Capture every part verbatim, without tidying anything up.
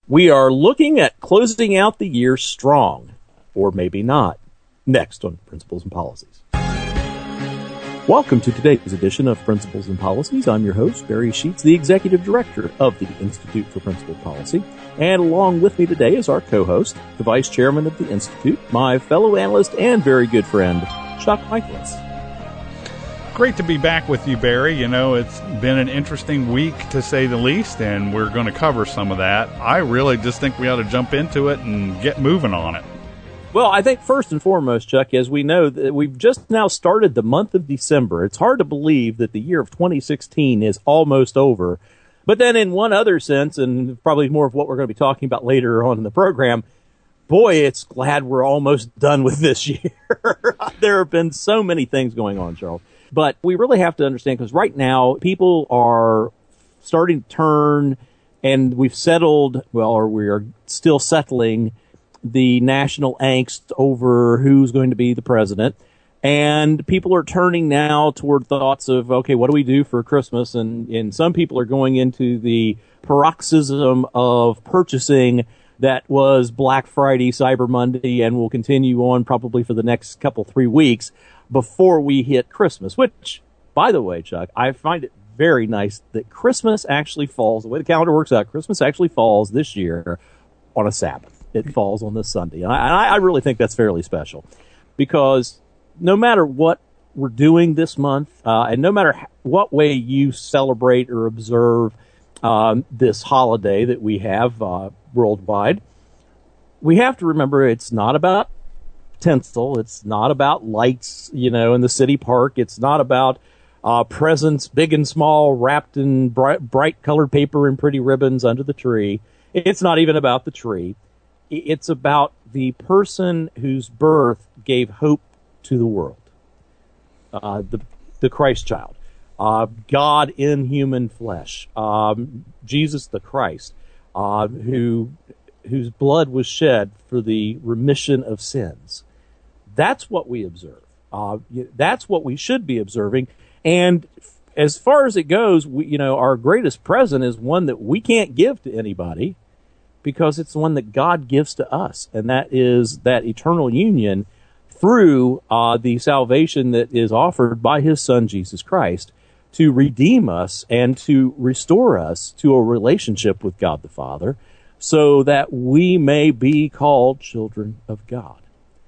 We are looking at closing out the year strong, or maybe not, next on Principles and Policies. Welcome to today's edition of Principles and Policies. I'm your host, Barry Sheets, the Executive Director of the Institute for Principled Policy. And along with me today is our co-host, the Vice Chairman of the Institute, my fellow analyst and very good friend, Chuck Michaelis. Great to be back with you, Barry. You know, it's been an interesting week, to say the least, and we're going to cover some of that. I really just think we ought to jump into it and get moving on it. Well, I think first and foremost, Chuck, as we know, that we've just now started the month of December. It's hard to believe that the year of twenty sixteen is almost over. But then in one other sense, and probably more of what we're going to be talking about later on in the program, boy, it's glad we're almost done with this year. There have been so many things going on, Charles. But we really have to understand, because right now people are starting to turn, and we've settled, well, or we are still settling the national angst over who's going to be the president. And people are turning now toward thoughts of, okay, what do we do for Christmas? And, and some people are going into the paroxysm of purchasing that was Black Friday, Cyber Monday, and will continue on probably for the next couple, three weeks before we hit Christmas, which, by the way, Chuck, I find it very nice that Christmas actually falls, the way the calendar works out, Christmas actually falls this year on a Sabbath. It falls on this Sunday. And I, I really think that's fairly special, because no matter what we're doing this month, uh, and no matter what way you celebrate or observe um, this holiday that we have uh, worldwide, we have to remember it's not about tinsel. It's not about lights, you know, in the city park. It's not about uh, presents, big and small, wrapped in bright, bright colored paper and pretty ribbons under the tree. It's not even about the tree. It's about the person whose birth gave hope to the world, uh, the the Christ child, uh, God in human flesh, um, Jesus the Christ, uh, who whose blood was shed for the remission of sins. That's what we observe. Uh, that's what we should be observing. And as far as it goes, we, you know, our greatest present is one that we can't give to anybody, because it's the one that God gives to us, and that is that eternal union through uh, the salvation that is offered by his Son, Jesus Christ, to redeem us and to restore us to a relationship with God the Father, so that we may be called children of God.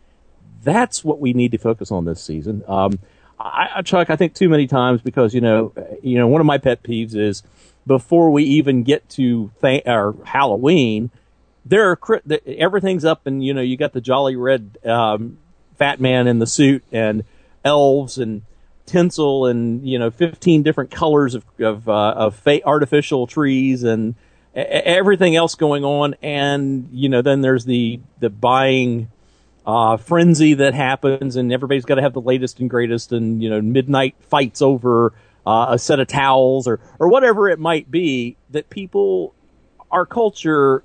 That's what we need to focus on this season. Um, I, Chuck, I think too many times, because, you know, you know, one of my pet peeves is, before we even get to th- or Halloween, there are everything's up, and you know you got the jolly red um, fat man in the suit, and elves and tinsel, and you know fifteen different colors of of, uh, of fake artificial trees, and a- everything else going on, and you know then there's the the buying uh, frenzy that happens, and everybody's got to have the latest and greatest, and you know midnight fights over Uh, a set of towels or, or whatever it might be, that people, our culture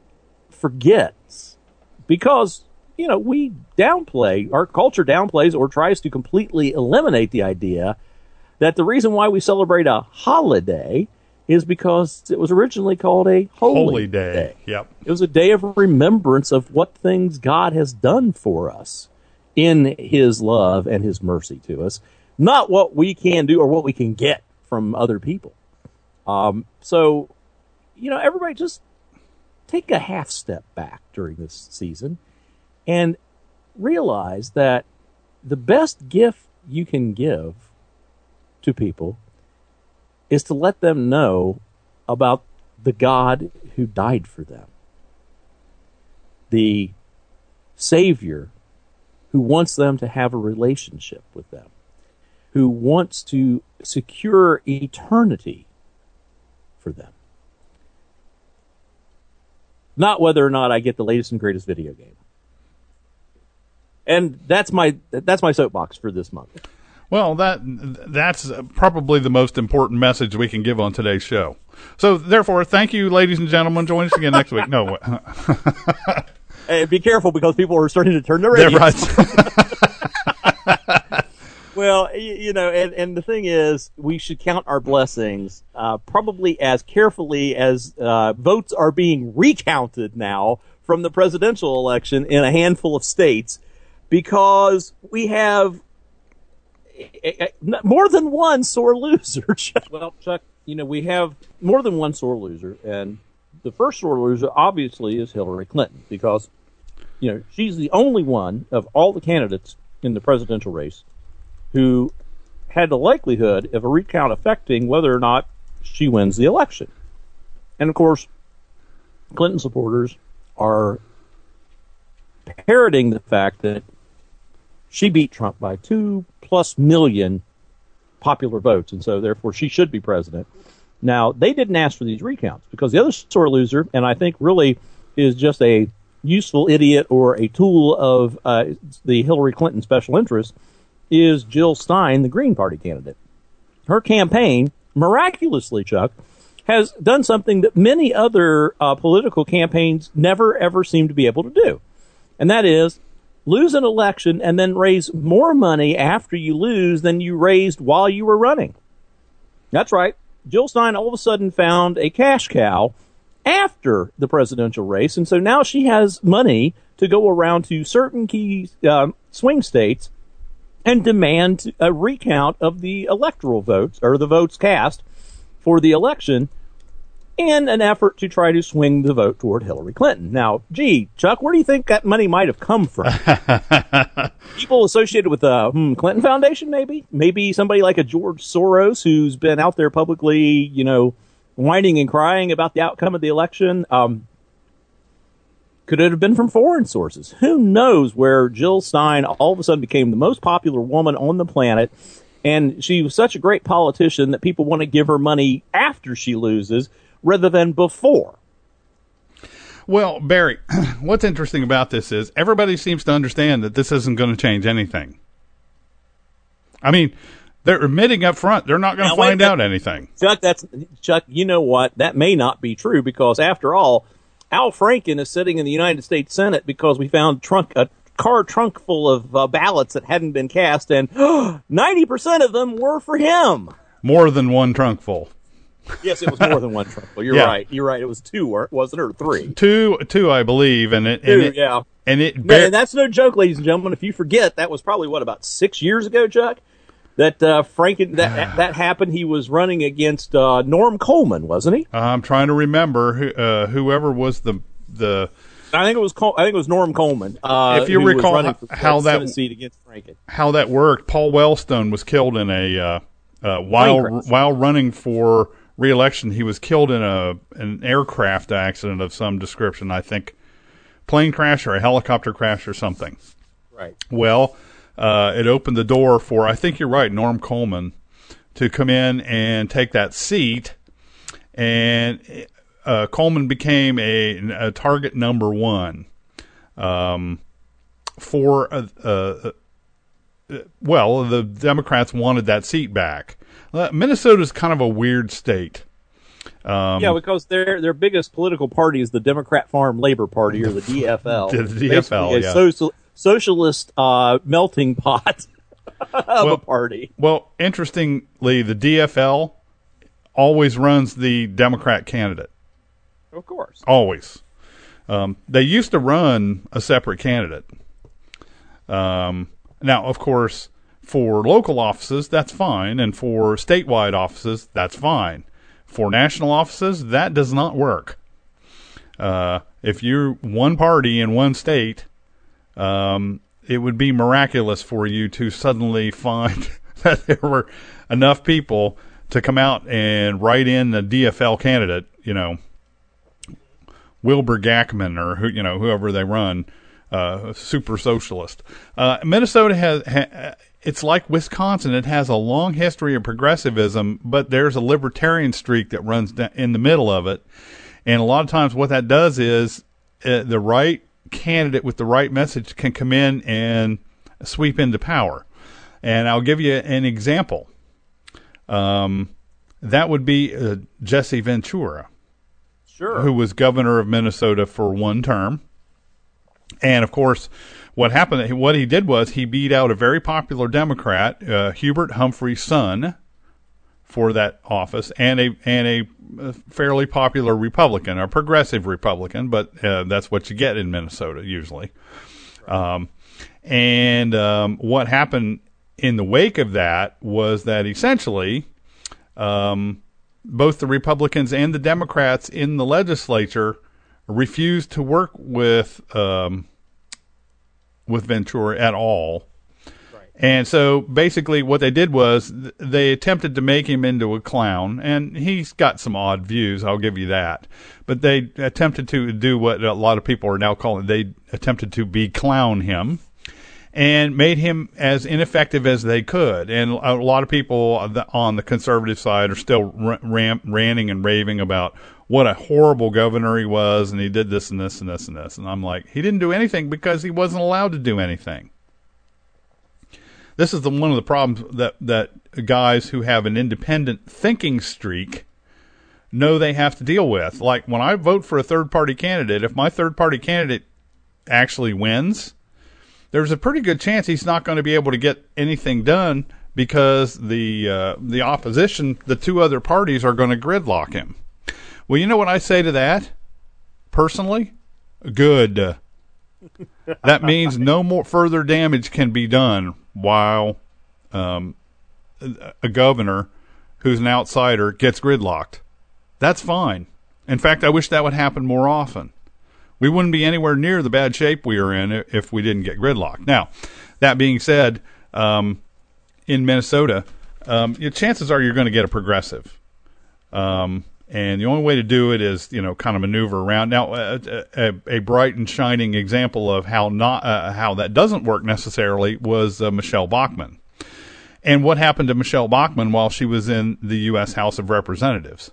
forgets, because, you know, we downplay, our culture downplays or tries to completely eliminate the idea that the reason why we celebrate a holiday is because it was originally called a holy, holy day. day. Yep. It was a day of remembrance of what things God has done for us in his love and his mercy to us. Not what we can do or what we can get from other people. Um, so, you know, everybody just take a half step back during this season and realize that the best gift you can give to people is to let them know about the God who died for them. The Savior who wants them to have a relationship with them, who wants to secure eternity for them. Not whether or not I get the latest and greatest video game. And that's my that's my soapbox for this month. Well, that that's probably the most important message we can give on today's show. So, therefore, thank you, ladies and gentlemen. Join us again next week. No. Hey, be careful, because people are starting to turn their radios. Right. Well, you, you know, and, and the thing is, we should count our blessings uh, probably as carefully as uh, votes are being recounted now from the presidential election in a handful of states, because we have a, a, a, more than one sore loser. Chuck. Well, Chuck, you know, we have more than one sore loser, and the first sore loser obviously is Hillary Clinton, because, you know, she's the only one of all the candidates in the presidential race who had the likelihood of a recount affecting whether or not she wins the election. And of course, Clinton supporters are parroting the fact that she beat Trump by two plus million popular votes, and so therefore she should be president. Now, they didn't ask for these recounts, because the other sore loser, and I think really is just a useful idiot or a tool of uh, the Hillary Clinton special interest, is Jill Stein, the Green Party candidate. Her campaign, miraculously, Chuck, has done something that many other uh, political campaigns never, ever seem to be able to do. And that is lose an election and then raise more money after you lose than you raised while you were running. That's right. Jill Stein all of a sudden found a cash cow after the presidential race, and so now she has money to go around to certain key uh, swing states and demand a recount of the electoral votes, or the votes cast for the election, in an effort to try to swing the vote toward Hillary Clinton. Now, gee, Chuck, where do you think that money might have come from? People associated with the uh, hmm, Clinton Foundation, maybe? Maybe somebody like a George Soros, who's been out there publicly, you know, whining and crying about the outcome of the election. Um, could it have been from foreign sources? Who knows where Jill Stein all of a sudden became the most popular woman on the planet, and she was such a great politician that people want to give her money after she loses rather than before. Well, Barry, what's interesting about this is everybody seems to understand that this isn't going to change anything. I mean, they're admitting up front they're not going to find out anything. Chuck, that's Chuck, you know what? That may not be true, because after all, Al Franken is sitting in the United States Senate because we found trunk a car trunk full of uh, ballots that hadn't been cast, and ninety percent of them were for him. More than one trunk full. Yes, it was more than one trunk full. You're yeah. right. You're right. It was two, wasn't it, or three? Two, two, I believe, and it, two, and it, yeah, and it. Bar- and that's no joke, ladies and gentlemen. If you forget, that was probably what, about six years ago, Chuck. That uh, Franken that that happened. He was running against uh, Norm Coleman, wasn't he? I'm trying to remember who, uh, whoever was the the. I think it was Col- I think it was Norm Coleman. Uh, if you recall how, how that seat against Franken. how that worked, Paul Wellstone was killed in a uh, uh, while while running for re-election. He was killed in a an aircraft accident of some description. I think plane crash or a helicopter crash or something. Right. Well, uh, it opened the door for, I think you're right, Norm Coleman to come in and take that seat, and uh, Coleman became a, a target number one um, for uh, uh, well, the Democrats wanted that seat back. Uh, Minnesota's kind of a weird state. Um, yeah, because their their biggest political party is the Democrat Farm Labor Party, or the D F L. The D F L, a yeah. social, socialist uh, melting pot of well, a party. Well, interestingly, the D F L always runs the Democrat candidate. Of course. Always. Um, they used to run a separate candidate. Um, now, of course, for local offices, that's fine, and for statewide offices, that's fine. For national offices, that does not work. Uh, if you're one party in one state, um, it would be miraculous for you to suddenly find that there were enough people to come out and write in the D F L candidate, you know, Wilbur Gackman, or who, you know, whoever they run, uh, super socialist. Uh, Minnesota has, ha, it's like Wisconsin. It has a long history of progressivism, but there's a libertarian streak that runs in the middle of it. And a lot of times what that does is uh, the right candidate with the right message can come in and sweep into power. And I'll give you an example. Um, that would be uh, Jesse Ventura. Sure. Who was governor of Minnesota for one term. And, of course, what happened, what he did was he beat out a very popular Democrat, uh, Hubert Humphrey's son, for that office, and a and a fairly popular Republican, a progressive Republican, but uh, that's what you get in Minnesota usually. Right. Um, and um, what happened in the wake of that was that essentially um, both the Republicans and the Democrats in the legislature refused to work with um, with Ventura at all. And so basically what they did was they attempted to make him into a clown, and he's got some odd views, I'll give you that. But they attempted to do what a lot of people are now calling, they attempted to be-clown him and made him as ineffective as they could. And a lot of people on the conservative side are still ram- ranting and raving about what a horrible governor he was, and he did this and this and this and this. And I'm like, he didn't do anything because he wasn't allowed to do anything. This is the, one of the problems that, that guys who have an independent thinking streak know they have to deal with. Like when I vote for a third-party candidate, if my third-party candidate actually wins, there's a pretty good chance he's not going to be able to get anything done because the uh, the opposition, the two other parties, are going to gridlock him. Well, you know what I say to that, personally? Good. That means no more further damage can be done while um, a governor who's an outsider gets gridlocked. That's fine. In fact, I wish that would happen more often. We wouldn't be anywhere near the bad shape we are in if we didn't get gridlocked. Now, that being said, um, in Minnesota, um, your chances are you're going to get a progressive. Um, and the only way to do it is, you know, kind of maneuver around. Now, a, a, a bright and shining example of how not uh, how that doesn't work necessarily was uh, Michelle Bachmann. And what happened to Michelle Bachmann while she was in the U S House of Representatives?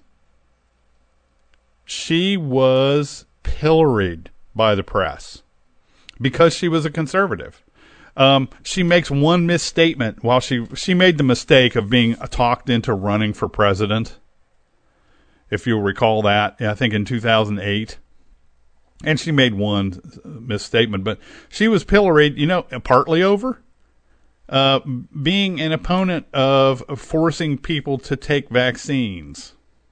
She was pilloried by the press because she was a conservative. Um, she makes one misstatement while she she made the mistake of being talked into running for president. If you'll recall that, I think in two thousand eight. And she made one misstatement, but she was pilloried, you know, partly over uh, being an opponent of forcing people to take vaccines.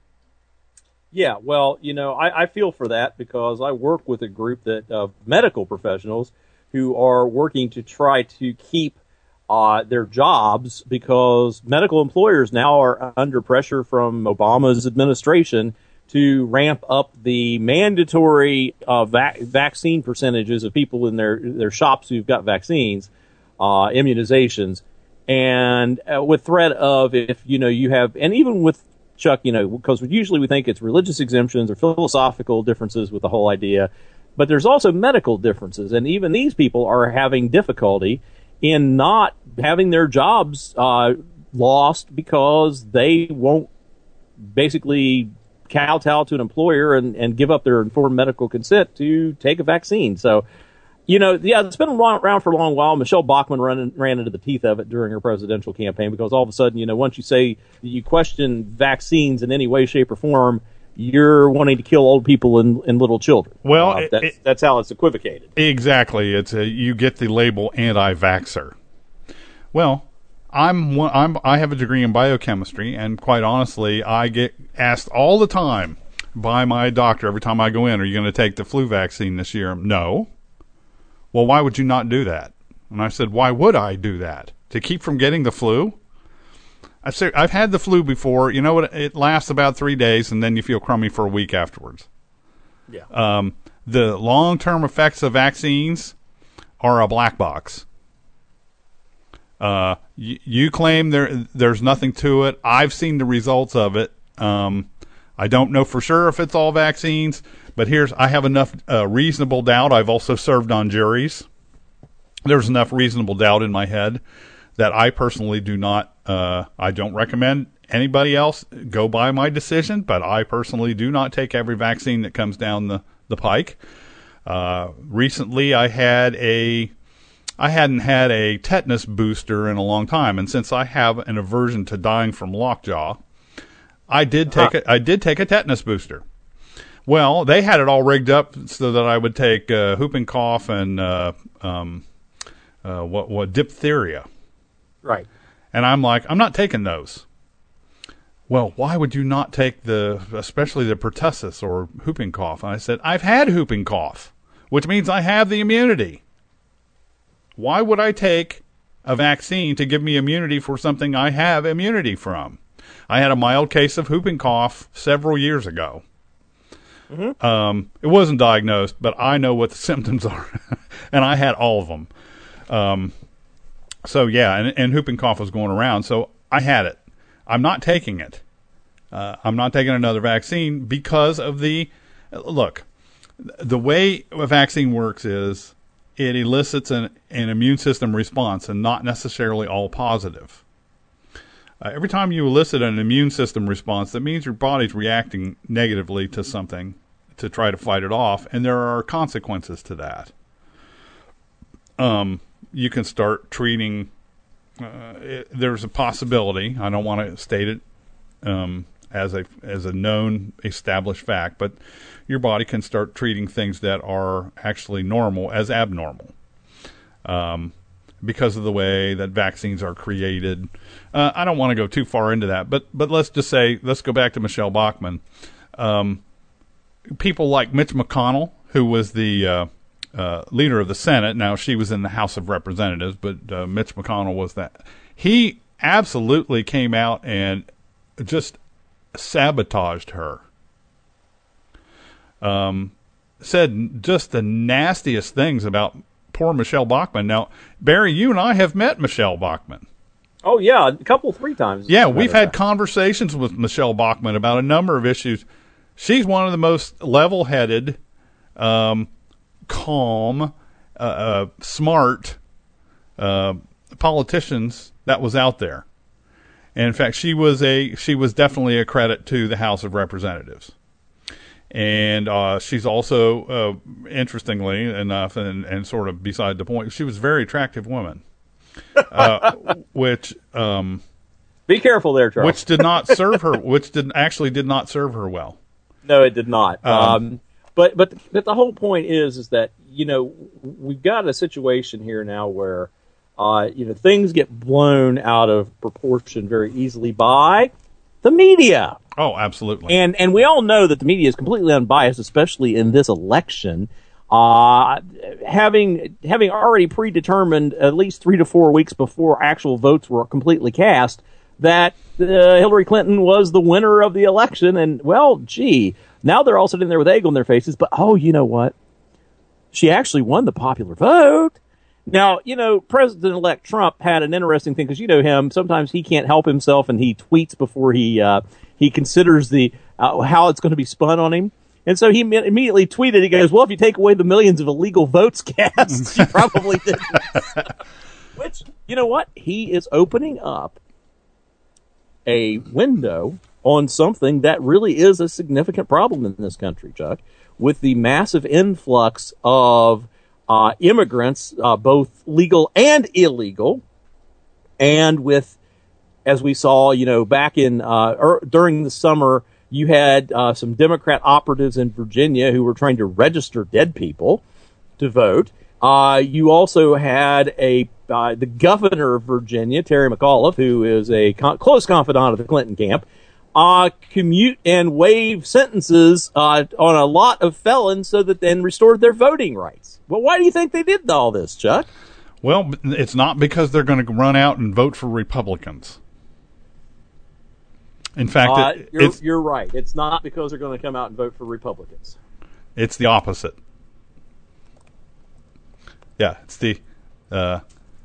Yeah, well, you know, I, I feel for that because I work with a group that of medical professionals who are working to try to keep uh, their jobs because medical employers now are under pressure from Obama's administration to ramp up the mandatory uh, vac- vaccine percentages of people in their their shops who've got vaccines, uh, immunizations, and uh, with threat of if you know you have, and even with Chuck, you know, because usually we think it's religious exemptions or philosophical differences with the whole idea, but there's also medical differences, and even these people are having difficulty in not having their jobs uh, lost because they won't basically kowtow to an employer and, and give up their informed medical consent to take a vaccine. So, you know, yeah, it's been around for a long while. Michelle Bachmann ran, ran into the teeth of it during her presidential campaign because all of a sudden, you know, once you say you question vaccines in any way, shape, or form, you're wanting to kill old people and, and little children. Well, uh, it, that's, it, that's how it's equivocated. Exactly. It's a, you get the label anti-vaxxer. Well, I'm one, I'm I have a degree in biochemistry, and quite honestly, I get asked all the time by my doctor every time I go in, "Are you going to take the flu vaccine this year?" No. Well, why would you not do that? And I said, why would I do that? To keep from getting the flu? I said, I've had the flu before. You know what? It lasts about three days, and then you feel crummy for a week afterwards. Yeah. Um, the long-term effects of vaccines are a black box. Uh, you, you claim there there's nothing to it. I've seen the results of it. Um, I don't know for sure if it's all vaccines, but here's I have enough uh, reasonable doubt. I've also served on juries. There's enough reasonable doubt in my head that I personally do not. Uh, I don't recommend anybody else go by my decision, but I personally do not take every vaccine that comes down the the pike. Uh, recently, I had a. I hadn't had a tetanus booster in a long time, and since I have an aversion to dying from lockjaw, I did take huh. a, I did take a tetanus booster. Well, they had it all rigged up so that I would take uh, whooping cough and uh, um, uh, what what diphtheria. Right. And I'm like, I'm not taking those. Well, why would you not take the, especially the pertussis or whooping cough? And I said, I've had whooping cough, which means I have the immunity. Why would I take a vaccine to give me immunity for something I have immunity from? I had a mild case of whooping cough several years ago. Mm-hmm. Um, it wasn't diagnosed, but I know what the symptoms are, and I had all of them. Um, so yeah, and, and whooping cough was going around, so I had it. I'm not taking it. Uh, I'm not taking another vaccine because of the look. The way a vaccine works is it elicits an, an immune system response, and not necessarily all positive. Uh, every time you elicit an immune system response, that means your body's reacting negatively to something to try to fight it off, and there are consequences to that. Um, you can start treating. Uh, it, there's a possibility. I don't want to state it um, as a as a known established fact, but your body can start treating things that are actually normal as abnormal. Um, because of the way that vaccines are created. Uh, I don't want to go too far into that, but but let's just say, let's go back to Michelle Bachmann. Um, people like Mitch McConnell, who was the uh, uh, leader of the Senate. Now, she was in the House of Representatives, but uh, Mitch McConnell was that. He absolutely came out and just sabotaged her. Um, said just the nastiest things about poor Michelle Bachmann. Now, Barry, you and I have met Michelle Bachmann. Oh, yeah, a couple, three times. Yeah, we've had conversations with Michelle Bachmann about a number of issues. She's one of the most level-headed, um, calm, uh, uh, smart uh, politicians that was out there. And in fact, she was a she was definitely a credit to the House of Representatives. And uh, she's also, uh, interestingly enough, and, and sort of beside the point, she was a very attractive woman, uh, which um, be careful there, Charles. Which did not serve her. Which did actually did not serve her well. No, it did not. Um, um, but but but the whole point is is that you know we've got a situation here now where uh, you know things get blown out of proportion very easily by the media. Oh, absolutely. And and we all know that the media is completely unbiased, especially in this election. Uh, having having already predetermined at least three to four weeks before actual votes were completely cast that uh, Hillary Clinton was the winner of the election. And, well, gee, now they're all sitting there with egg on their faces. But, oh, you know what? She actually won the popular vote. Now, you know, President-elect Trump had an interesting thing because, you know him, sometimes he can't help himself and he tweets before he uh, he considers the uh, how it's going to be spun on him. And so he immediately tweeted, he goes, well, if you take away the millions of illegal votes cast, you probably didn't. Which, you know what? He is opening up a window on something that really is a significant problem in this country, Chuck, with the massive influx of uh, immigrants, uh, both legal and illegal, and with, as we saw, you know, back in uh, er, during the summer, you had uh, some Democrat operatives in Virginia who were trying to register dead people to vote. Uh, you also had a uh, the governor of Virginia, Terry McAuliffe, who is a con- close confidant of the Clinton camp, uh, commute and waive sentences uh, on a lot of felons so that then restored their voting rights. Well, why do you think they did all this, Chuck? Well, it's not because they're going to run out and vote for Republicans. In fact, uh, it, you're, it's, you're right. It's not because they're going to come out and vote for Republicans. It's the opposite. Yeah, it's the uh,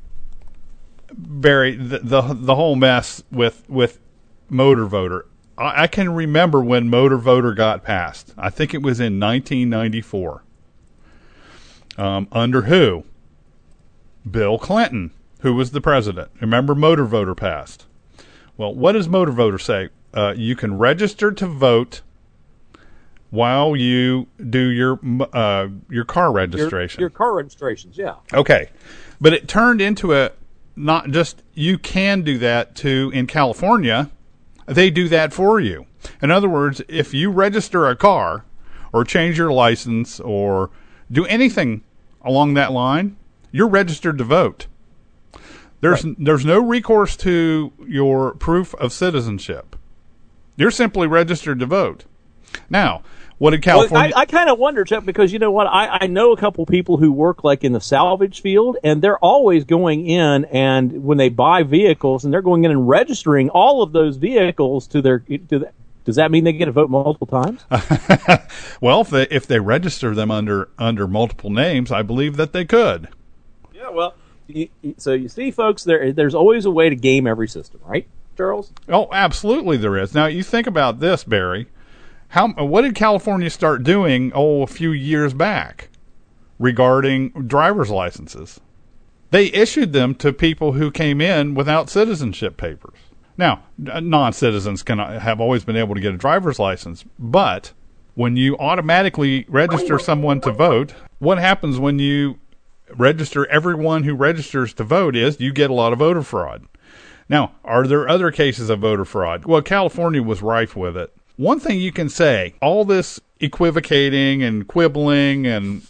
Barry the, the the whole mess with with motor voter. I, I can remember when motor voter got passed. I think it was in nineteen ninety-four. Um, under who? Bill Clinton, who was the president. Remember, motor voter passed. Well, what does motor voter say? Uh, you can register to vote while you do your uh, your car registration. Your, your car registrations, yeah. Okay. But it turned into a, not just you can do that to, in California, they do that for you. In other words, if you register a car or change your license or do anything along that line, you're registered to vote. There's right. there's no recourse to your proof of citizenship. You're simply registered to vote. Now, what did California... Well, I, I kind of wonder, Chuck, because you know what? I, I know a couple people who work like in the salvage field, and they're always going in, and when they buy vehicles, and they're going in and registering all of those vehicles to their... To the, does that mean they get to vote multiple times? Well, if they, if they register them under under multiple names, I believe that they could. Yeah, well... So you see, folks, there there's always a way to game every system, right, Charles? Oh, absolutely there is. Now, you think about this, Barry. How what did California start doing, oh, a few years back regarding driver's licenses? They issued them to people who came in without citizenship papers. Now, non-citizens can have always been able to get a driver's license, but when you automatically register someone to vote, what happens when you register everyone who registers to vote is you get a lot of voter fraud. Now, are there other cases of voter fraud? Well, California was rife with it. One thing you can say, all this equivocating and quibbling and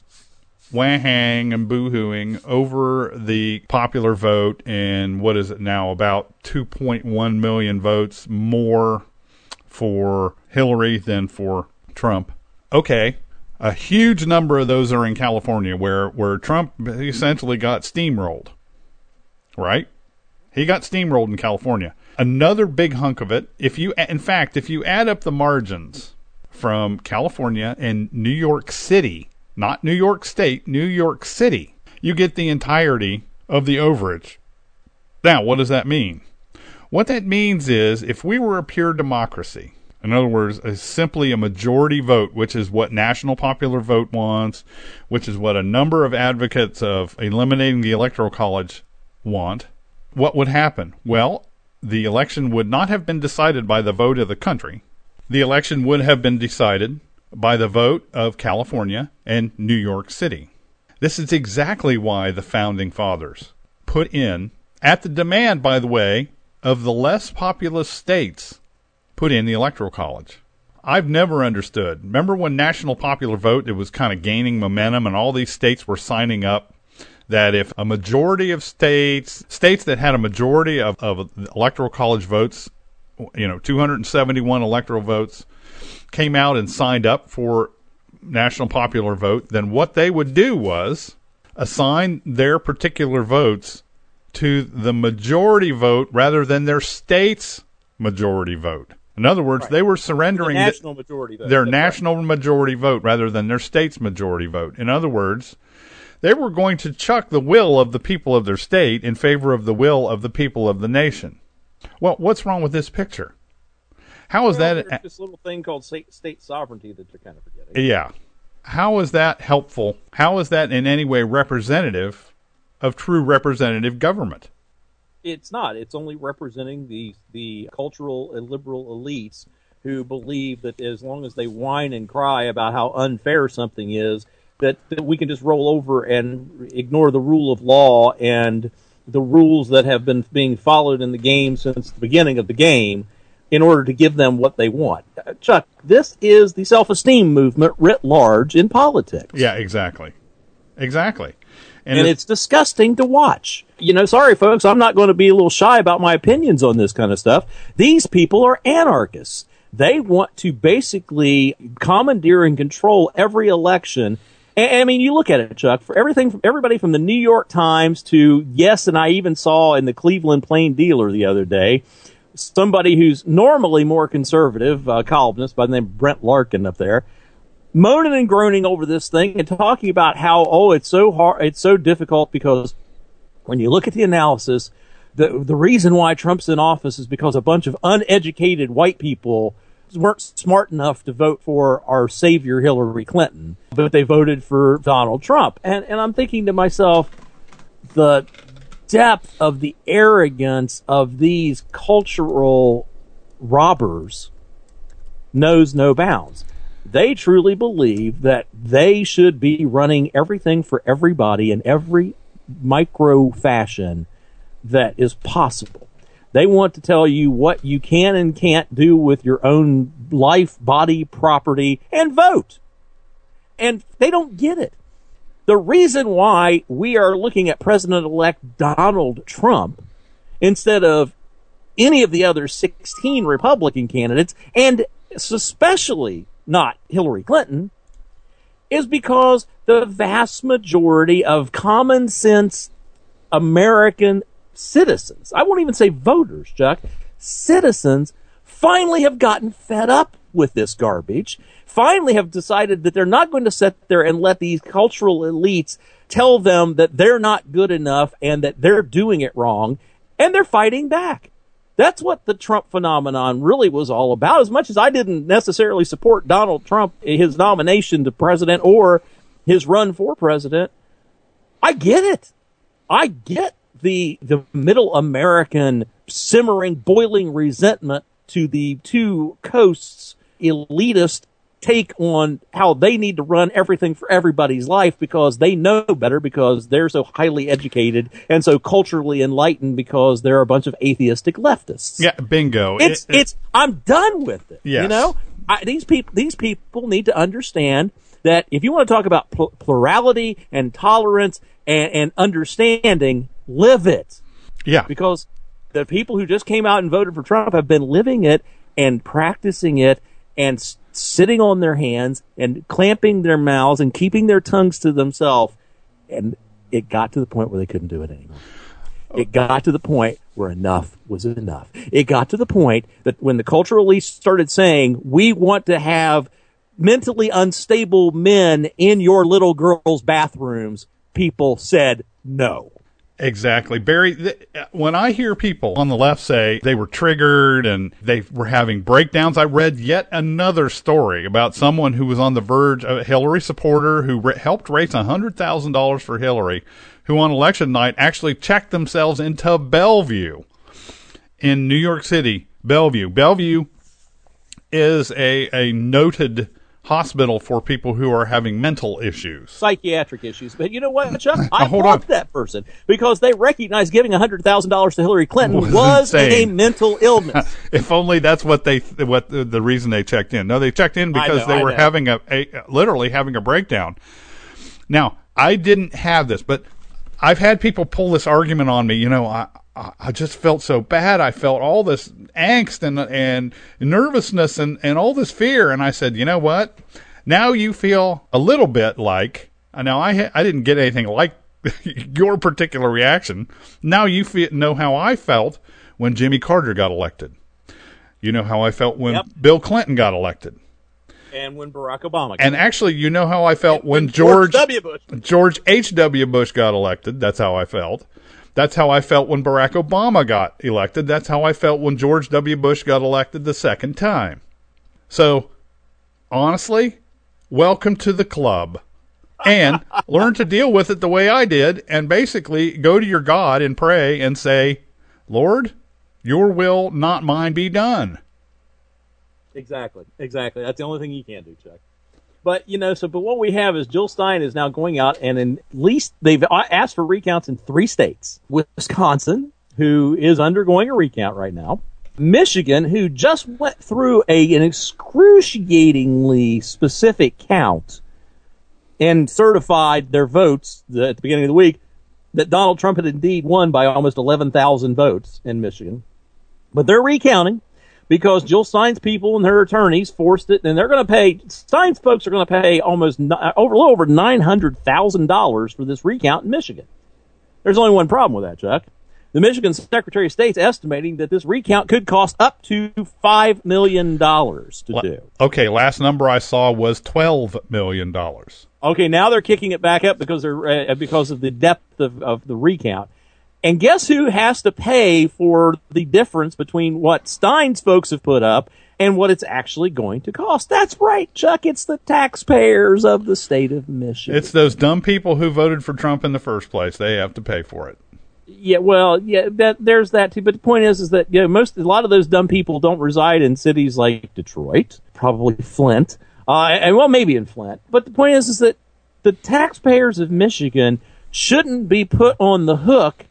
wahang and boo-hooing over the popular vote and what is it now, about two point one million votes more for Hillary than for Trump. Okay. A huge number of those are in California, where, where Trump essentially got steamrolled, right? He got steamrolled in California. Another big hunk of it, if you, in fact, if you add up the margins from California and New York City, not New York State, New York City, you get the entirety of the overage. Now, what does that mean? What that means is, if we were a pure democracy, in other words, is simply a majority vote, which is what National Popular Vote wants, which is what a number of advocates of eliminating the Electoral College want, what would happen? Well, the election would not have been decided by the vote of the country. The election would have been decided by the vote of California and New York City. This is exactly why the Founding Fathers put in, at the demand, by the way, of the less populous states, put in the Electoral College. I've never understood. Remember when National Popular Vote, it was kind of gaining momentum and all these states were signing up that if a majority of states, states that had a majority of, of Electoral College votes, you know, two hundred seventy-one electoral votes, came out and signed up for National Popular Vote, then what they would do was assign their particular votes to the majority vote rather than their state's majority vote. In other words, right. They were surrendering the national majority vote. their That's national right. majority vote rather than their state's majority vote. In other words, they were going to chuck the will of the people of their state in favor of the will of the people of the nation. Well, what's wrong with this picture? How is well, that? There's this little thing called state, state sovereignty that you're kind of forgetting. Yeah. How is that helpful? How is that in any way representative of true representative government? It's not. It's only representing the the cultural and liberal elites who believe that as long as they whine and cry about how unfair something is, that, that we can just roll over and ignore the rule of law and the rules that have been being followed in the game since the beginning of the game in order to give them what they want. Chuck, this is the self-esteem movement writ large in politics. Yeah, exactly. Exactly. And, and it's, it's disgusting to watch. You know, sorry, folks, I'm not going to be a little shy about my opinions on this kind of stuff. These people are anarchists. They want to basically commandeer and control every election. And, I mean, you look at it, Chuck, for everything from everybody from the New York Times to, yes, and I even saw in the Cleveland Plain Dealer the other day, somebody who's normally more conservative, a columnist by the name of Brent Larkin up there, moaning and groaning over this thing and talking about how, oh, it's so hard, it's so difficult because when you look at the analysis, the the reason why Trump's in office is because a bunch of uneducated white people weren't smart enough to vote for our savior Hillary Clinton, but they voted for Donald Trump. And and I'm thinking to myself, the depth of the arrogance of these cultural robbers knows no bounds. They truly believe that they should be running everything for everybody in every micro fashion that is possible. They want to tell you what you can and can't do with your own life, body, property, and vote. and they don't get it. The reason why we are looking at President-elect Donald Trump instead of any of the other sixteen Republican candidates, and especially not Hillary Clinton, is because the vast majority of common sense American citizens, I won't even say voters, Chuck, citizens finally have gotten fed up with this garbage, finally have decided that they're not going to sit there and let these cultural elites tell them that they're not good enough and that they're doing it wrong, and they're fighting back. That's what the Trump phenomenon really was all about. As much as I didn't necessarily support Donald Trump, his nomination to president or his run for president, I get it. I get the the middle American simmering, boiling resentment to the two coasts elitist take on how they need to run everything for everybody's life because they know better, because they're so highly educated and so culturally enlightened because they're a bunch of atheistic leftists. Yeah, bingo. It's it, it, it's I'm done with it. Yes. You know, I, these people these people need to understand that if you want to talk about pl- plurality and tolerance and, and understanding, live it. Yeah. Because the people who just came out and voted for Trump have been living it and practicing it and s- sitting on their hands and clamping their mouths and keeping their tongues to themselves. And it got to the point where they couldn't do it anymore. It got to the point where enough was enough. It got to the point that when the cultural elites started saying, we want to have mentally unstable men in your little girls' bathrooms, people said no. Exactly. Barry, th- when I hear people on the left say they were triggered and they were having breakdowns, I read yet another story about someone who was on the verge of a Hillary supporter who re- helped raise one hundred thousand dollars for Hillary, who on election night actually checked themselves into Bellevue in New York City. Bellevue. Bellevue is a, a noted hospital for people who are having mental issues. Psychiatric issues. But you know what, Chuck? I Hold love on. that person because they recognize giving one hundred thousand dollars to Hillary Clinton Was was insane. a mental illness. If only that's what they, what the, the reason they checked in. No, they checked in because know, they I were know. having a, a, literally having a breakdown. Now, I didn't have this, but I've had people pull this argument on me. You know, I, I, I just felt so bad. I felt all this angst and, and nervousness and, and all this fear. And I said, you know what? Now you feel a little bit like, now I ha- I didn't get anything like your particular reaction. Now you feel, know how I felt when Jimmy Carter got elected. You know how I felt when Yep. Bill Clinton got elected. And when Barack Obama got And actually, you know how I felt And when when George George W. Bush. George H W. Bush got elected. That's how I felt. That's how I felt when Barack Obama got elected. That's how I felt when George W. Bush got elected the second time. So, honestly, welcome to the club. And learn to deal with it the way I did, and basically go to your God and pray and say, Lord, your will, not mine, be done. Exactly, exactly. That's the only thing you can do, Chuck. But, you know, so, but what we have is Jill Stein is now going out and in, at least they've asked for recounts in three states. Wisconsin, who is undergoing a recount right now. Michigan, who just went through a, an excruciatingly specific count and certified their votes at the beginning of the week that Donald Trump had indeed won by almost eleven thousand votes in Michigan. But they're recounting because Jill Stein's people and her attorneys forced it, and they're going to pay, Stein's folks are going to pay almost over, a little over nine hundred thousand dollars for this recount in Michigan. There's only one problem with that, Chuck. The Michigan Secretary of State's estimating that this recount could cost up to five million dollars to do. Okay, last number I saw was twelve million dollars. Okay, now they're kicking it back up because they're uh, because of the depth of, of the recount. And guess who has to pay for the difference between what Stein's folks have put up and what it's actually going to cost? That's right, Chuck. It's the taxpayers of the state of Michigan. It's those dumb people who voted for Trump in the first place. They have to pay for it. Yeah, well, yeah, that there's that too. But the point is, is that you know, most a lot of those dumb people don't reside in cities like Detroit, probably Flint, uh, and well, maybe in Flint. But the point is, is that the taxpayers of Michigan shouldn't be put on the hook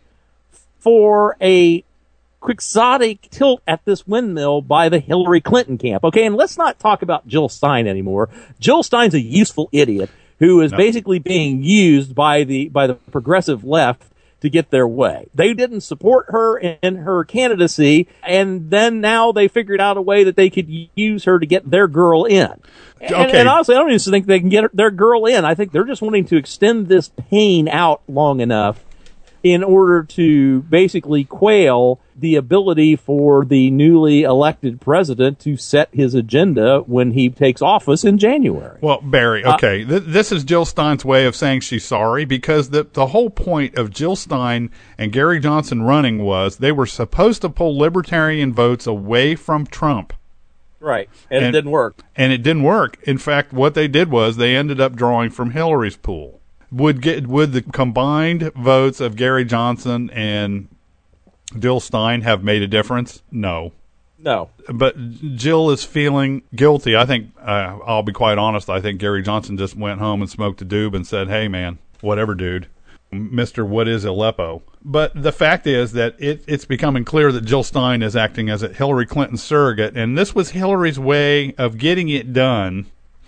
for a quixotic tilt at this windmill by the Hillary Clinton camp. Okay, and let's not talk about Jill Stein anymore. Jill Stein's a useful idiot who is no. basically being used by the by the progressive left to get their way. They didn't support her in her candidacy, and then now they figured out a way that they could use her to get their girl in. And, okay. and honestly, I don't even think they can get their girl in. I think they're just wanting to extend this pain out long enough in order to basically quail the ability for the newly elected president to set his agenda when he takes office in January. Well, Barry, okay, uh, th- this is Jill Stein's way of saying she's sorry, because the the whole point of Jill Stein and Gary Johnson running was they were supposed to pull libertarian votes away from Trump. Right, and, and it didn't work. And it didn't work. In fact, what they did was they ended up drawing from Hillary's pool. Would get would the combined votes of Gary Johnson and Jill Stein have made a difference? No. No. But Jill is feeling guilty. I think, uh, I'll be quite honest, I think Gary Johnson just went home and smoked a doob and said, hey, man, whatever, dude. Mister What is Aleppo? But the fact is that it, it's becoming clear that Jill Stein is acting as a Hillary Clinton surrogate, and this was Hillary's way of getting it done,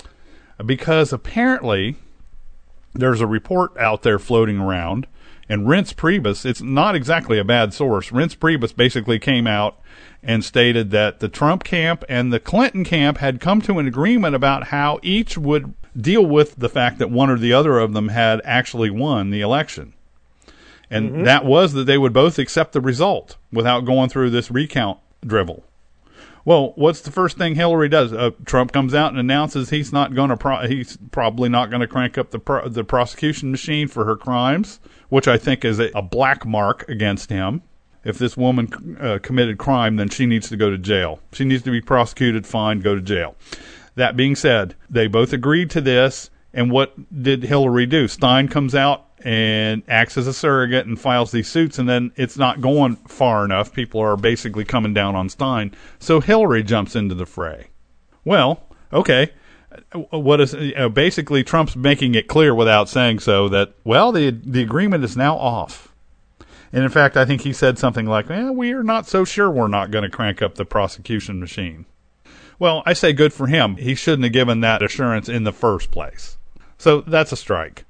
because apparently there's a report out there floating around, and Reince Priebus, it's not exactly a bad source. Reince Priebus basically came out and stated that the Trump camp and the Clinton camp had come to an agreement about how each would deal with the fact that one or the other of them had actually won the election. And mm-hmm. that was that they would both accept the result without going through this recount drivel. Well, what's the first thing Hillary does? Uh, Trump comes out and announces he's not going to. Pro- he's probably not going to crank up the pro- the prosecution machine for her crimes, which I think is a, a black mark against him. If this woman uh, committed crime, then she needs to go to jail. She needs to be prosecuted, fined, go to jail. That being said, they both agreed to this. And what did Hillary do? Stein comes out and acts as a surrogate and files these suits, and then it's not going far enough. People are basically coming down on Stein. So Hillary jumps into the fray. Well, okay. What is you know, basically Trump's making it clear without saying so that, well, the the agreement is now off. And in fact, I think he said something like, eh, we are not so sure we're not going to crank up the prosecution machine. Well, I say good for him. He shouldn't have given that assurance in the first place. So that's a strike.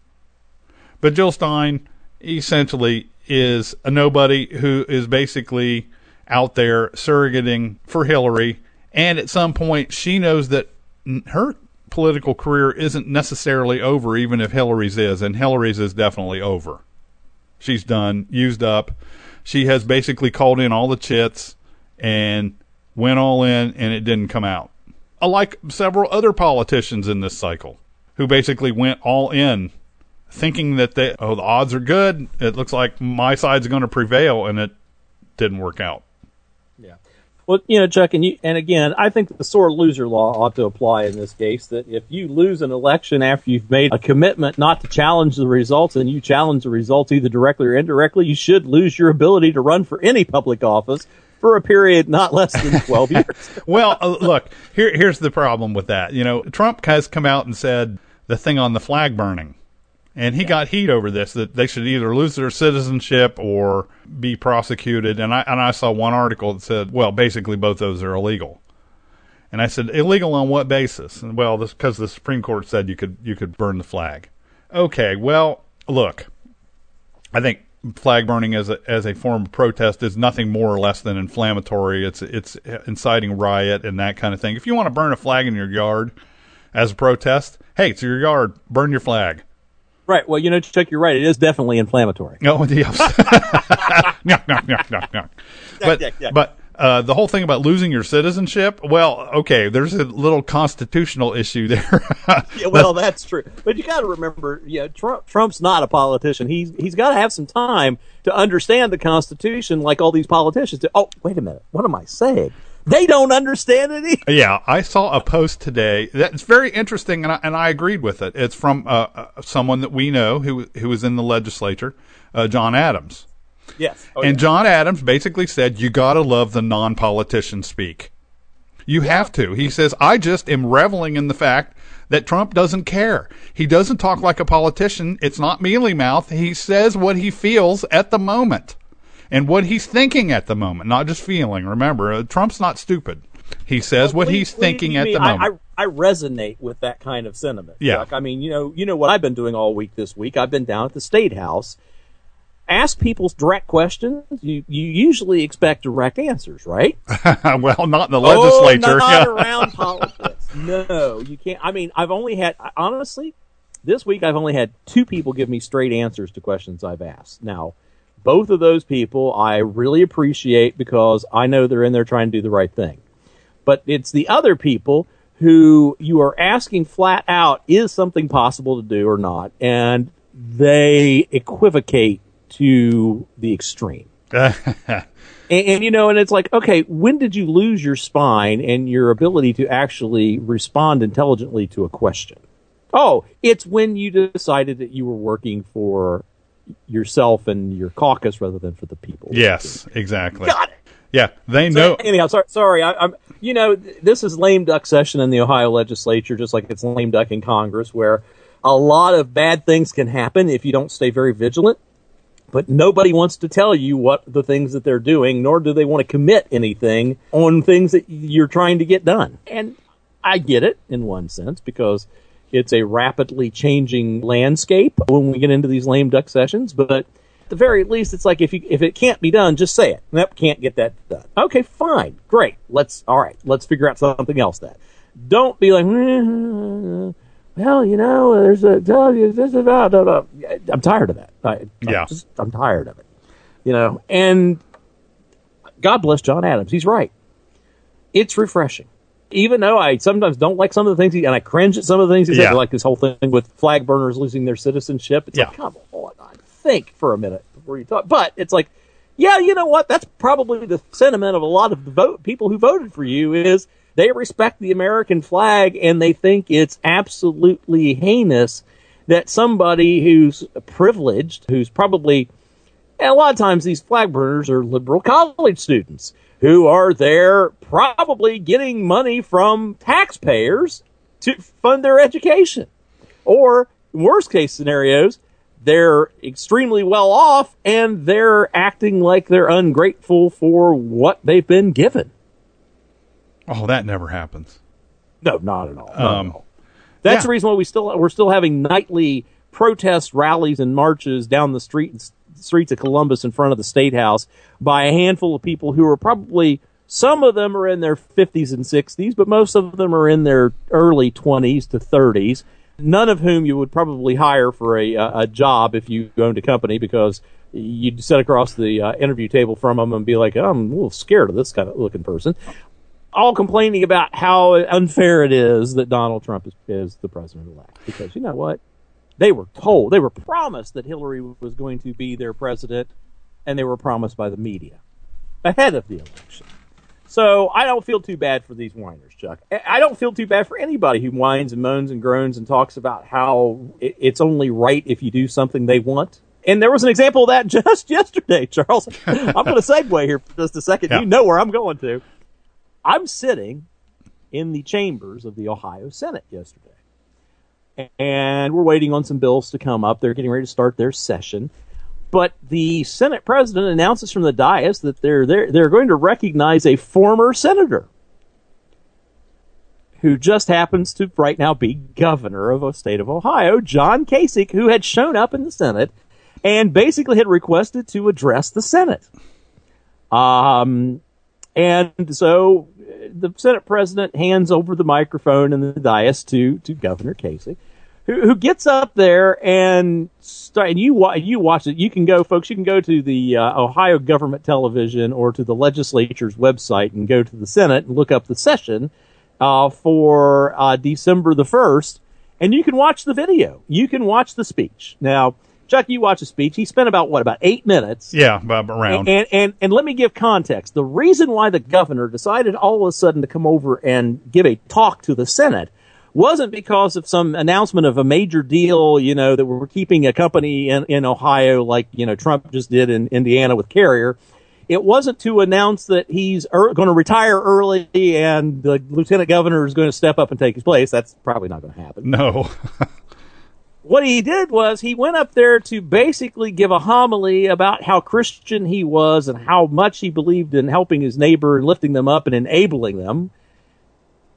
But Jill Stein essentially is a nobody who is basically out there surrogating for Hillary. And at some point, she knows that her political career isn't necessarily over, even if Hillary's is. And Hillary's is definitely over. She's done, used up. She has basically called in all the chits and went all in, and it didn't come out. Unlike several other politicians in this cycle who basically went all in, thinking that they, oh, the odds are good. It looks like my side's going to prevail, and it didn't work out. Yeah. Well, you know, Chuck, and you, and again, I think the sore loser law ought to apply in this case, that if you lose an election after you've made a commitment not to challenge the results, and you challenge the results either directly or indirectly, you should lose your ability to run for any public office for a period not less than twelve years. Well, uh, look, here, here's the problem with that. You know, Trump has come out and said the thing on the flag burning. And he yeah. got heat over this, that they should either lose their citizenship or be prosecuted. And I and I saw one article that said, well, basically both those are illegal. And I said, illegal on what basis? And well, this because the Supreme Court said you could you could burn the flag. Okay, well, look, I think flag burning as a as a form of protest is nothing more or less than inflammatory. It's it's inciting riot and that kind of thing. If you want to burn a flag in your yard as a protest, hey, it's your yard, burn your flag. Right. Well, you know, Chuck, you're right. It is definitely inflammatory. Oh, yes. no, no, no, no, no. But, yeah, yeah, yeah. but uh, the whole thing about losing your citizenship, well, okay, there's a little constitutional issue there. yeah, well, that's true. But you got to remember, yeah, Trump, Trump's not a politician. He's he's got to have some time to understand the Constitution, like all these politicians do. Oh, wait a minute. What am I saying? They don't understand it either. Yeah, I saw a post today that's very interesting, and I, and I agreed with it. It's from uh, uh, someone that we know who who was in the legislature, uh, John Adams. Yes. Oh, and yeah. John Adams basically said, you got to love the non-politician speak. You yeah. have to. He says, I just am reveling in the fact that Trump doesn't care. He doesn't talk like a politician. It's not mealy mouth. He says what he feels at the moment. And what he's thinking at the moment, not just feeling. Remember, uh, Trump's not stupid. He says well, what please, he's thinking at me, the I, moment. I resonate with that kind of sentiment. Yeah. Chuck. I mean, you know, you know what I've been doing all week this week. I've been down at the State House. Ask people direct questions. You you usually expect direct answers, right? Well, not in the legislature. Oh, not around politics. No, you can't. I mean, I've only had, honestly, this week I've only had two people give me straight answers to questions I've asked. Now, both of those people I really appreciate because I know they're in there trying to do the right thing. But it's the other people who you are asking flat out, is something possible to do or not? And they equivocate to the extreme. and, and, you know, and it's like, okay, when did you lose your spine and your ability to actually respond intelligently to a question? Oh, it's when you decided that you were working for yourself and your caucus rather than for the people. Yes, exactly. Got it. Yeah, they So, know. anyhow, sorry, sorry I, I'm, you know, this is lame duck session in the Ohio legislature, just like it's lame duck in Congress, where a lot of bad things can happen if you don't stay very vigilant. But nobody wants to tell you what the things that they're doing, nor do they want to commit anything on things that you're trying to get done. And I get it in one sense, because it's a rapidly changing landscape when we get into these lame duck sessions. But at the very least, it's like if you, if it can't be done, just say it. Nope, can't get that done. Okay, fine, great. Let's all right. Let's figure out something else. Then don't be like, well, you know, there's a this about. I'm tired of that. I, I'm yeah, just, I'm tired of it. You know, and God bless John Adams. He's right. It's refreshing. Even though I sometimes don't like some of the things he, and I cringe at some of the things he yeah. said, like this whole thing with flag burners losing their citizenship. It's yeah. like, come on, think for a minute before you talk. But it's like, yeah, you know what? That's probably the sentiment of a lot of the vote people who voted for you is they respect the American flag and they think it's absolutely heinous that somebody who's privileged, who's probably, and a lot of times these flag burners are liberal college students who are there probably getting money from taxpayers to fund their education. Or, in worst case scenarios, they're extremely well off and they're acting like they're ungrateful for what they've been given. Oh, that never happens. No, not at all. Not Um, at all. That's yeah. the reason why we still we're still having nightly protest rallies and marches down the street streets of Columbus in front of the State House by a handful of people who are probably, some of them are in their fifties and sixties, but most of them are in their early twenties to thirties. None of whom you would probably hire for a a job if you owned a company, because you'd sit across the uh, interview table from them and be like, oh, I'm a little scared of this kind of looking person. All complaining about how unfair it is that Donald Trump is, is the president-elect. Because you know what? They were told, they were promised that Hillary was going to be their president, and they were promised by the media ahead of the election. So I don't feel too bad for these whiners, Chuck. I don't feel too bad for anybody who whines and moans and groans and talks about how it's only right if you do something they want. And there was an example of that just yesterday, Charles. I'm going to segue here for just a second. Yeah. You know where I'm going to. I'm sitting in the chambers of the Ohio Senate yesterday, and we're waiting on some bills to come up. They're getting ready to start their session. But the Senate president announces from the dais that they're, they're, they're going to recognize a former senator who just happens to right now be governor of the state of Ohio, John Kasich, who had shown up in the Senate and basically had requested to address the Senate. Um, and so the Senate president hands over the microphone and the dais to, to Governor Kasich, who, who gets up there and start, and you, you watch it. You can go, folks, you can go to the uh, Ohio Government Television or to the legislature's website and go to the Senate and look up the session uh, for uh, December the first, and you can watch the video. You can watch the speech. Now, Chuck, you watch the speech. He spent about, what, about eight minutes? Yeah, about around. And, and, and let me give context. The reason why the governor decided all of a sudden to come over and give a talk to the Senate wasn't because of some announcement of a major deal, you know, that we're keeping a company in, in Ohio like, you know, Trump just did in Indiana with Carrier. It wasn't to announce that he's er- going to retire early and the lieutenant governor is going to step up and take his place. That's probably not going to happen. No. What he did was he went up there to basically give a homily about how Christian he was and how much he believed in helping his neighbor and lifting them up and enabling them.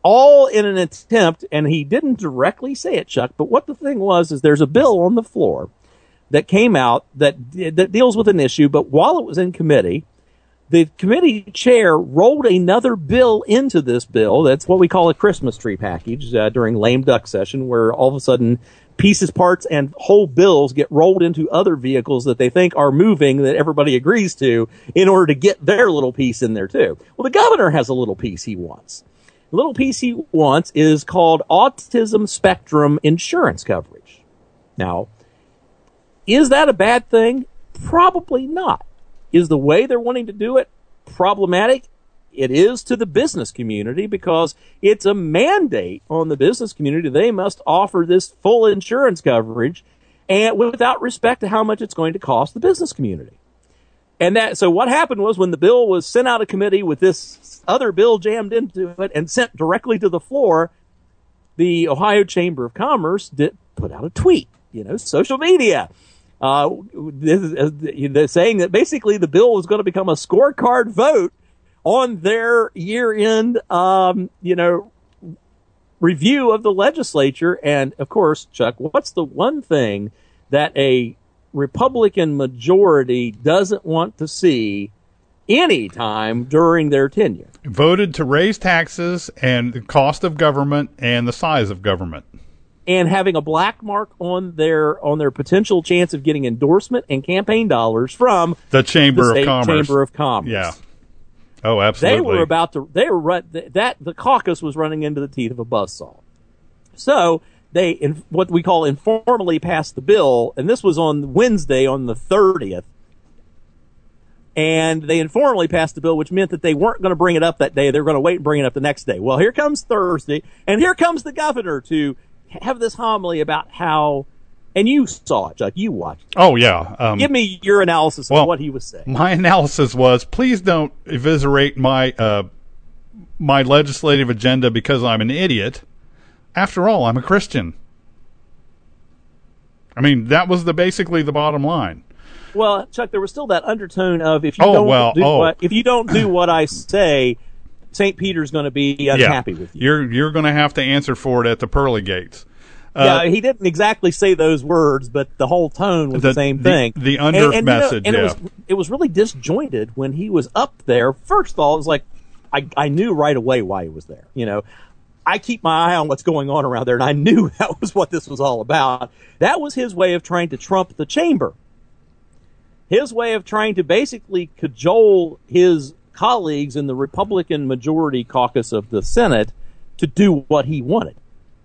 all in an attempt, and he didn't directly say it, Chuck, but what the thing was is there's a bill on the floor that came out that that deals with an issue, but while it was in committee, the committee chair rolled another bill into this bill. That's what we call a Christmas tree package uh, during lame duck session, where all of a sudden pieces, parts, and whole bills get rolled into other vehicles that they think are moving that everybody agrees to in order to get their little piece in there too. Well, the governor has a little piece he wants. The little piece he wants is called autism spectrum insurance coverage. Now, is that a bad thing? Probably not. Is the way they're wanting to do it problematic? It is to the business community because it's a mandate on the business community. They must offer this full insurance coverage and without respect to how much it's going to cost the business community. And that, so what happened was when the bill was sent out of committee with this other bill jammed into it and sent directly to the floor, the Ohio Chamber of Commerce did put out a tweet, you know, social media. Uh, this is, uh, saying that basically the bill was going to become a scorecard vote on their year-end, um, you know, review of the legislature. And of course, Chuck, what's the one thing that a Republican majority doesn't want to see any time during their tenure? Voted to raise taxes and the cost of government and the size of government. And having a black mark on their on their potential chance of getting endorsement and campaign dollars from the Chamber the of State Commerce. Chamber of Commerce. Yeah. Oh, absolutely. They were about to. They were run, that the caucus was running into the teeth of a buzzsaw. So they, in, what we call informally passed the bill, and this was on Wednesday, on the thirtieth. And they informally passed the bill, which meant that they weren't going to bring it up that day. They were going to wait and bring it up the next day. Well, here comes Thursday, and here comes the governor to have this homily about how, and you saw it, Chuck, you watched it. Oh, yeah. Um, Give me your analysis well, of what he was saying. My analysis was, please don't eviscerate my uh, my legislative agenda because I'm an idiot. After all, I'm a Christian. I mean, that was the basically the bottom line. Well, Chuck, there was still that undertone of if you oh, don't well, do oh. what if you don't do what I say, Saint Peter's going to be unhappy yeah. with you. You're you're going to have to answer for it at the pearly gates. Uh, yeah, he didn't exactly say those words, but the whole tone was the, the same the, thing. The under and, and, message, you know, and yeah. it was it was really disjointed when he was up there. First of all, it was like I I knew right away why he was there. You know, I keep my eye on what's going on around there, and I knew that was what this was all about. That was his way of trying to trump the chamber. His way of trying to basically cajole his colleagues in the Republican majority caucus of the Senate to do what he wanted.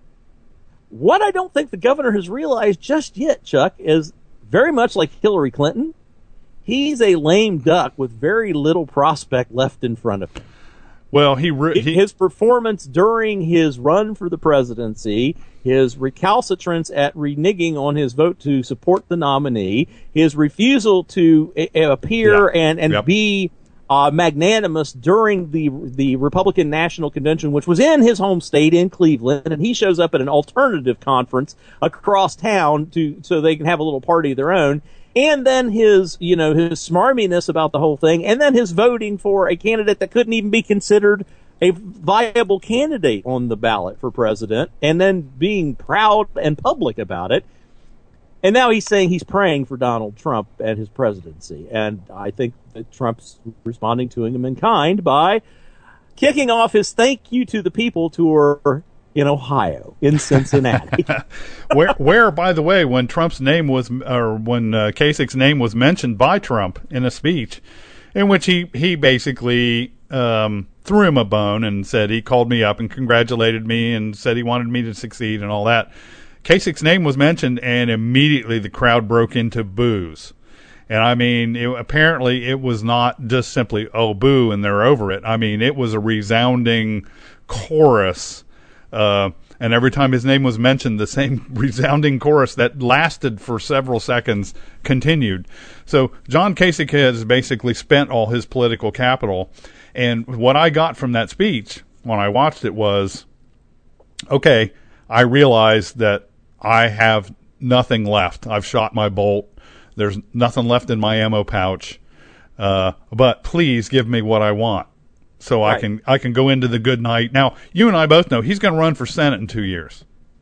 What I don't think the governor has realized just yet, Chuck, is very much like Hillary Clinton, he's a lame duck with very little prospect left in front of him. Well, he, re- he his performance during his run for the presidency, his recalcitrance at reneging on his vote to support the nominee, his refusal to a- appear yeah. and and yep. be uh, magnanimous during the the Republican National Convention, which was in his home state in Cleveland, and he shows up at an alternative conference across town to so they can have a little party of their own. And then his, you know, his smarminess about the whole thing, and then his voting for a candidate that couldn't even be considered a viable candidate on the ballot for president, and then being proud and public about it. And now he's saying he's praying for Donald Trump and his presidency. And I think that Trump's responding to him in kind by kicking off his thank you to the people tour in Ohio, in Cincinnati. where, where, by the way, when Trump's name was, or when uh, Kasich's name was mentioned by Trump in a speech, in which he he basically um, threw him a bone and said he called me up and congratulated me and said he wanted me to succeed and all that. Kasich's name was mentioned, and immediately the crowd broke into boos. And I mean, it, apparently it was not just simply, oh, boo, and they're over it. I mean, it was a resounding chorus. Uh, and every time his name was mentioned, the same resounding chorus that lasted for several seconds continued. So John Kasich has basically spent all his political capital. And what I got from that speech when I watched it was, okay, I realize that I have nothing left. I've shot my bolt. There's nothing left in my ammo pouch. Uh, but please give me what I want. so right. I can I can go into the good night. Now, you and I both know he's going to run for Senate in two years.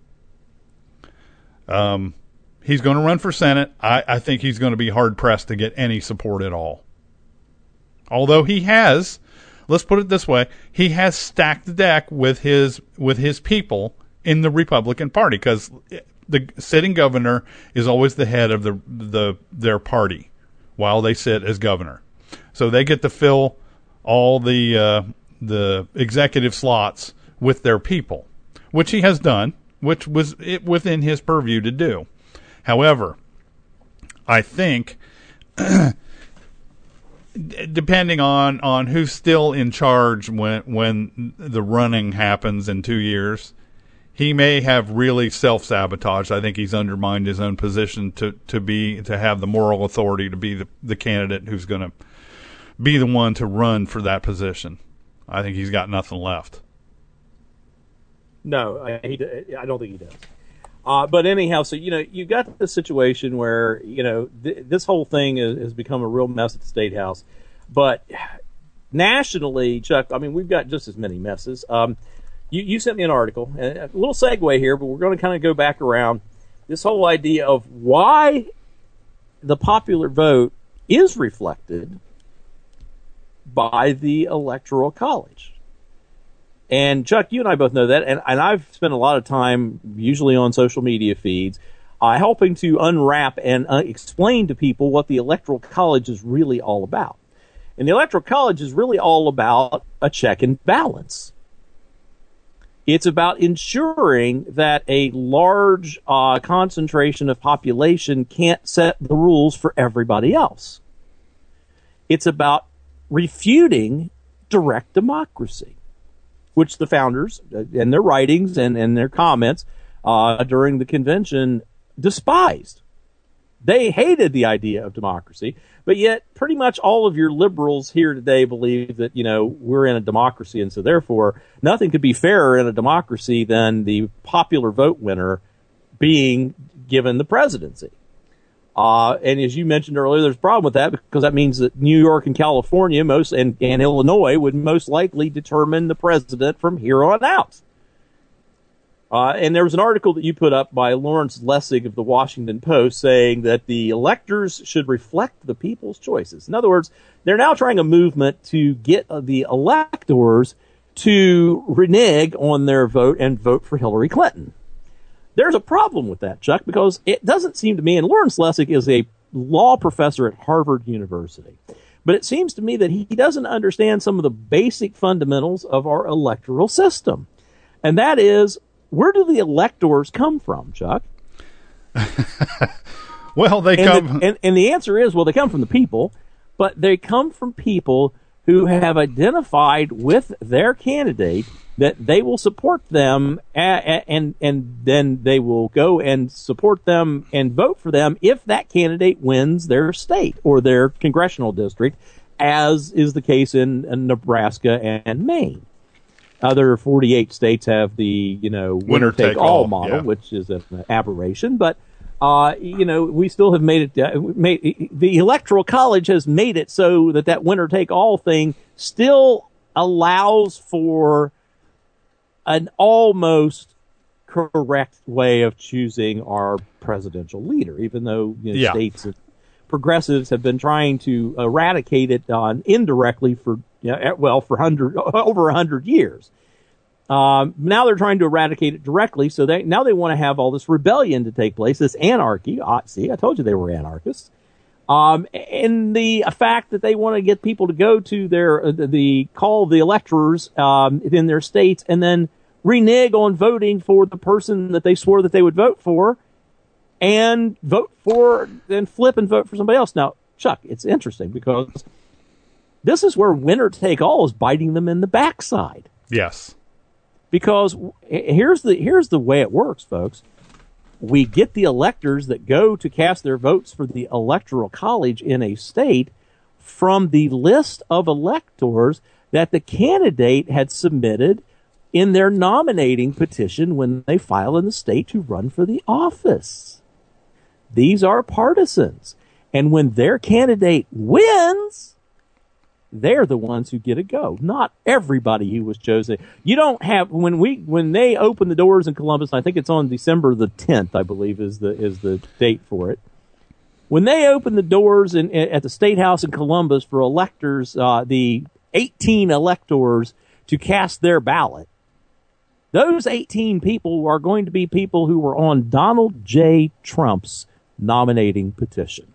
Um, he's going to run for Senate. I, I think he's going to be hard pressed to get any support at all. Although he has, let's put it this way, he has stacked the deck with his with his people in the Republican Party, because the sitting governor is always the head of the the their party while they sit as governor. So they get to fill all the uh, the executive slots with their people, which he has done, which was it within his purview to do. However, I think depending on, on who's still in charge when when the running happens in two years, he may have really self-sabotaged. I think he's undermined his own position to, to be to have the moral authority to be the, the candidate who's going to be the one to run for that position. I think he's got nothing left. No, I, he, I don't think he does. Uh, but anyhow, so, you know, you got the situation where, you know, th- this whole thing is, has become a real mess at the State House. But nationally, Chuck, I mean, we've got just as many messes. Um, you, you sent me an article, and a little segue here, but we're going to kind of go back around this whole idea of why the popular vote is reflected by the Electoral College. And, Chuck, you and I both know that, and, and I've spent a lot of time, usually on social media feeds, uh, helping to unwrap and uh, explain to people what the Electoral College is really all about. And the Electoral College is really all about a check and balance. It's about ensuring that a large uh, concentration of population can't set the rules for everybody else. It's about refuting direct democracy, which the founders, in their writings and, and their comments uh, during the convention, despised. They hated the idea of democracy, but yet pretty much all of your liberals here today believe that, you know, we're in a democracy, and so therefore nothing could be fairer in a democracy than the popular vote winner being given the presidency. Uh, and as you mentioned earlier, there's a problem with that because that means that New York and California most and, and Illinois would most likely determine the president from here on out. Uh, and there was an article that you put up by Lawrence Lessig of the Washington Post saying that the electors should reflect the people's choices. In other words, they're now trying a movement to get uh, the electors to renege on their vote and vote for Hillary Clinton. There's a problem with that, Chuck, because it doesn't seem to me, and Lawrence Lessig is a law professor at Harvard University, but it seems to me that he doesn't understand some of the basic fundamentals of our electoral system. And that is, where do the electors come from, Chuck? Well, they and come... The, and, and the answer is, well, they come from the people, but they come from people who have identified with their candidate that they will support them, and, and and then they will go and support them and vote for them if that candidate wins their state or their congressional district, as is the case in, in Nebraska and Maine. Other forty-eight states have the, you know, winner-take-all model, yeah, which is an aberration. But, uh, you know, we still have made it, uh, made, the Electoral College has made it so that that winner-take-all thing still allows for an almost correct way of choosing our presidential leader, even though, you know, yeah. states and progressives have been trying to eradicate it on indirectly for, you know, well, for hundred over a hundred years. Um, now they're trying to eradicate it directly, so they now they want to have all this rebellion to take place, this anarchy. Uh, see, I told you they were anarchists. Um, and the fact that they want to get people to go to their uh, the call the electors um, in their states and then renege on voting for the person that they swore that they would vote for, and vote for then flip and vote for somebody else. Now, Chuck, it's interesting because this is where winner take all is biting them in the backside. Yes, because here's the here's the way it works, folks. We get the electors that go to cast their votes for the Electoral College in a state from the list of electors that the candidate had submitted in their nominating petition when they file in the state to run for the office. These are partisans. And when their candidate wins, they're the ones who get a go, not everybody who was chosen. You don't have when we when they open the doors in Columbus. I think it's on December the tenth, I believe, is the is the date for it. When they open the doors in, in, at the State House in Columbus for electors, uh, the eighteen electors to cast their ballot, those eighteen people are going to be people who were on Donald J. Trump's nominating petition.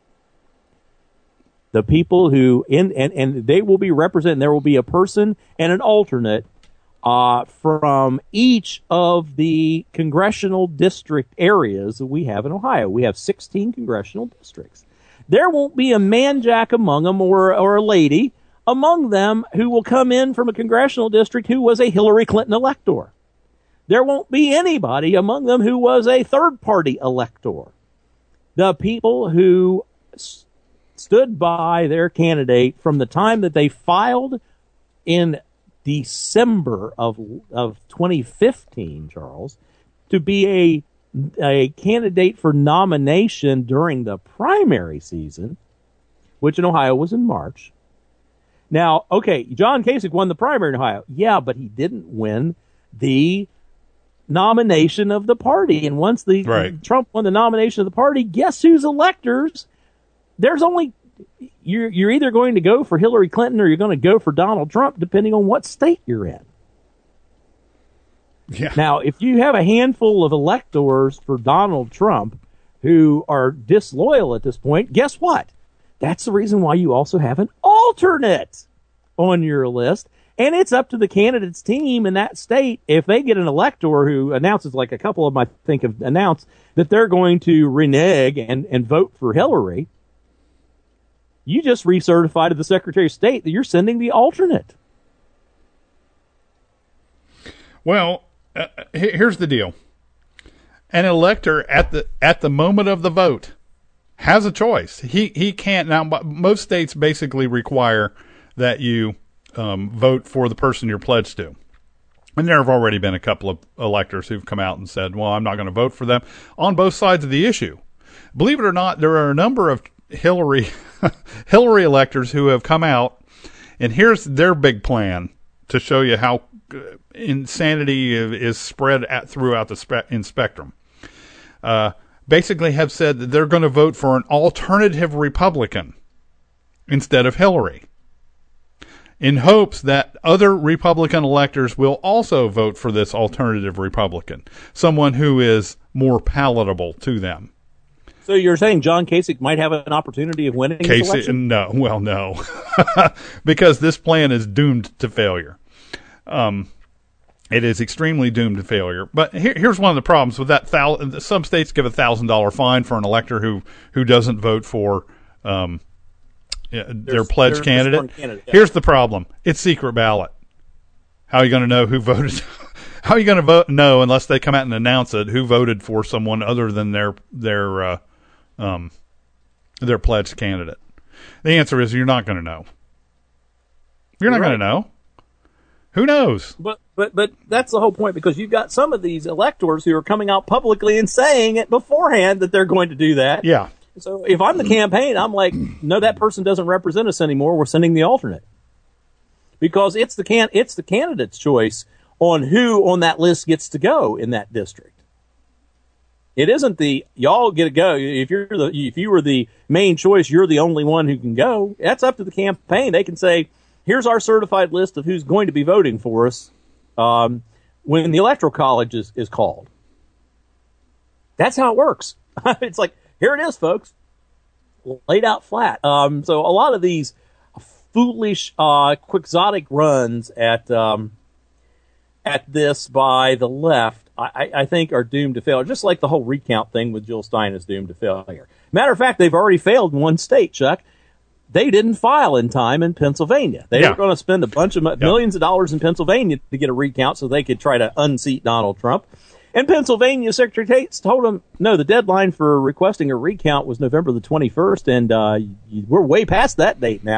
The people who, in and, and they will be represented, there will be a person and an alternate uh, from each of the congressional district areas that we have in Ohio. We have sixteen congressional districts. There won't be a man jack among them or, or a lady among them who will come in from a congressional district who was a Hillary Clinton elector. There won't be anybody among them who was a third-party elector. The people who stood by their candidate from the time that they filed in December of of twenty fifteen, Charles, to be a a candidate for nomination during the primary season, which in Ohio was in March. Now, okay, John Kasich won the primary in Ohio. Yeah, but he didn't win the nomination of the party. And once the right. Trump won the nomination of the party, guess whose electors? There's only you're you're either going to go for Hillary Clinton or you're going to go for Donald Trump, depending on what state you're in. Yeah. Now, if you have a handful of electors for Donald Trump who are disloyal at this point, guess what? That's the reason why you also have an alternate on your list. And it's up to the candidate's team in that state. If they get an elector who announces, like a couple of them I think have announced, that they're going to renege and, and vote for Hillary, you just recertify to the Secretary of State that you're sending the alternate. Well, uh, here's the deal. An elector at the at the moment of the vote has a choice. He he can't now. Most states basically require that you um, vote for the person you're pledged to, and there have already been a couple of electors who've come out and said, "Well, I'm not going to vote for them," on both sides of the issue. Believe it or not, there are a number of Hillary Hillary electors who have come out, and here's their big plan to show you how insanity is spread at, throughout the spe- in spectrum. Uh, basically have said that they're going to vote for an alternative Republican instead of Hillary, in hopes that other Republican electors will also vote for this alternative Republican, someone who is more palatable to them. So you're saying John Kasich might have an opportunity of winning this election? No, well, no, because this plan is doomed to failure. Um, it is extremely doomed to failure. But here, here's one of the problems with that. Thou- some states give a thousand dollar fine for an elector who, who doesn't vote for um, their there's, pledge there's candidate. candidate yeah. Here's the problem: it's secret ballot. How are you going to know who voted? How are you going to vote? No, unless they come out and announce it, who voted for someone other than their their uh, um, their pledged candidate. The answer is you're not going to know. You're, you're not right. going to know. Who knows? But but but that's the whole point, because you've got some of these electors who are coming out publicly and saying it beforehand that they're going to do that. Yeah. So if I'm the campaign, I'm like, no, that person doesn't represent us anymore. We're sending the alternate, because it's the can it's the candidate's choice on who on that list gets to go in that district. It isn't the y'all get to go. If you're the if you were the main choice, you're the only one who can go. That's up to the campaign. They can say, here's our certified list of who's going to be voting for us um, when the Electoral College is, is called. That's how it works. It's like, here it is, folks, laid out flat. Um, so a lot of these foolish, uh, quixotic runs at um, at this by the left, I, I think, are doomed to failure. Just like the whole recount thing with Jill Stein is doomed to failure. Matter of fact, they've already failed in one state, Chuck. They didn't file in time in Pennsylvania. They yeah. were going to spend a bunch of yeah. millions of dollars in Pennsylvania to get a recount so they could try to unseat Donald Trump. And Pennsylvania Secretary of State told them, no, the deadline for requesting a recount was November the twenty-first, and uh, we're way past that date now.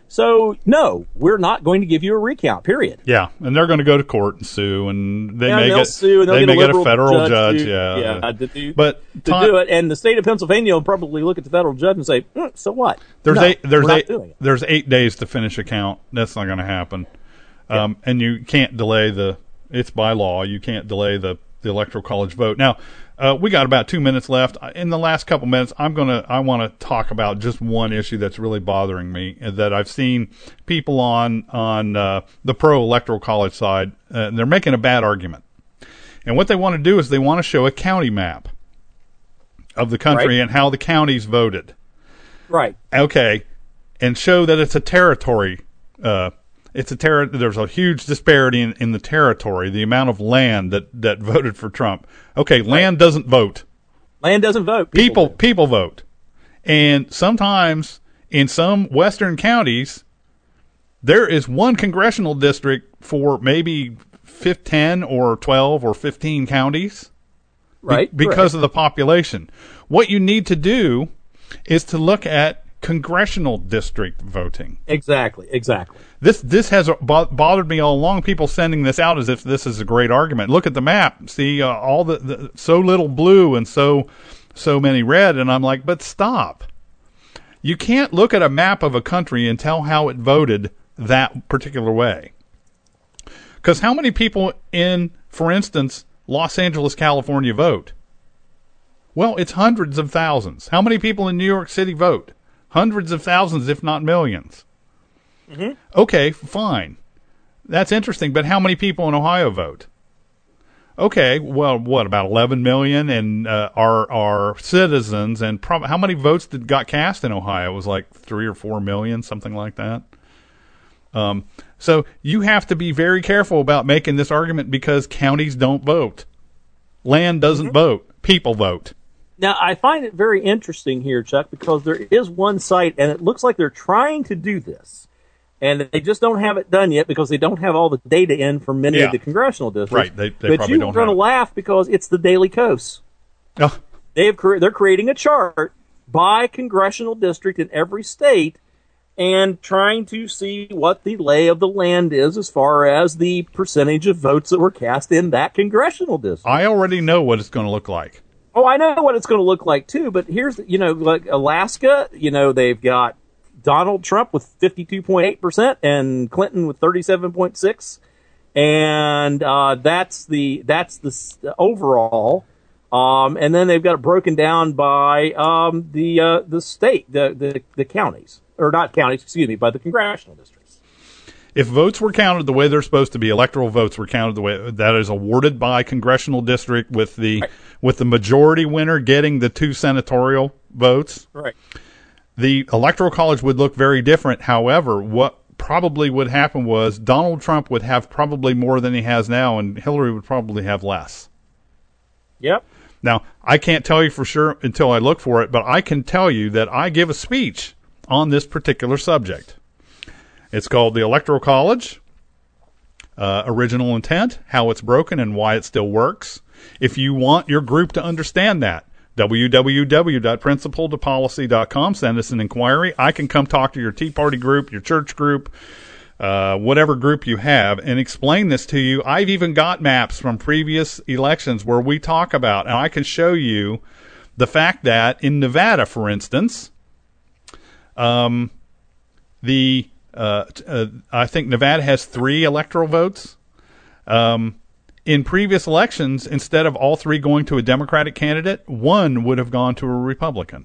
So, no, we're not going to give you a recount, period. Yeah, and they're going to go to court and sue, and they yeah, may and get sue, and they get may a get a federal judge. judge to, yeah, yeah, to do, but to time, do it, and the state of Pennsylvania will probably look at the federal judge and say, mm, "So what?" There's no, eight. There's we're eight. not doing it. There's eight days to finish a count. That's not going to happen, Yeah. um, and you can't delay the. It's by law. You can't delay the the electoral college vote. Now, uh, we got about two minutes left. In the last couple minutes, I'm gonna I want to talk about just one issue that's really bothering me, that I've seen people on on uh, the pro electoral college side. Uh, they're making a bad argument, and what they want to do is they want to show a county map of the country right. and how the counties voted. Right. Okay, and show that it's a territory. Uh, It's a ter- There's a huge disparity in, in the territory, the amount of land that, that voted for Trump. Okay, land right. doesn't vote. Land doesn't vote. People People, people vote, and sometimes in some western counties, there is one congressional district for maybe ten or twelve or fifteen counties, right? Be- because correct. of the population. What you need to do is to look at congressional district voting. Exactly. Exactly. This this has bo- bothered me all along. People sending this out as if this is a great argument. Look at the map. See uh, all the, the so little blue and so so many red, and I'm like, but stop. You can't look at a map of a country and tell how it voted that particular way. Because how many people in, for instance, Los Angeles, California vote? Well, it's hundreds of thousands. How many people in New York City vote? Hundreds of thousands, if not millions. Mm-hmm. Okay, fine. That's interesting, but how many people in Ohio vote? Okay, well, what, about eleven million and uh, are are citizens, and prob- how many votes did got cast in Ohio? It was like three or four million, something like that. Um, so you have to be very careful about making this argument because counties don't vote. Land doesn't Mm-hmm. vote. People vote. Now, I find it very interesting here, Chuck, because there is one site, and it looks like they're trying to do this, and they just don't have it done yet because they don't have all the data in from many Yeah. of the congressional districts. Right, they- they but probably you're don't going to have it. laugh because it's the Daily Kos. Oh, They have cre- they're creating a chart by congressional district in every state and trying to see what the lay of the land is as far as the percentage of votes that were cast in that congressional district. I already know what it's going to look like. Oh, I know what it's going to look like, too, but here's, you know, like Alaska, you know, they've got Donald Trump with fifty-two point eight percent and Clinton with thirty-seven point six, and uh, that's the that's the s- overall. Um, and then they've got it broken down by um, the uh, the state, the, the the counties, or not counties, excuse me, by the congressional districts. If votes were counted the way they're supposed to be, electoral votes were counted the way that is awarded by congressional district, with the Right. with the majority winner getting the two senatorial votes, Right. the electoral college would look very different. However, what probably would happen was Donald Trump would have probably more than he has now, and Hillary would probably have less. Yep. Now, I can't tell you for sure until I look for it, but I can tell you that I give a speech on this particular subject. It's called The Electoral College, uh, Original Intent, How It's Broken and Why It Still Works. If you want your group to understand that, w w w dot principle to policy dot com. Send us an inquiry. I can come talk to your Tea Party group, your church group, uh, whatever group you have, and explain this to you. I've even got maps from previous elections where we talk about, and I can show you the fact that in Nevada, for instance, um, the uh, uh, I think Nevada has three electoral votes. Um, in previous elections, instead of all three going to a Democratic candidate, one would have gone to a Republican.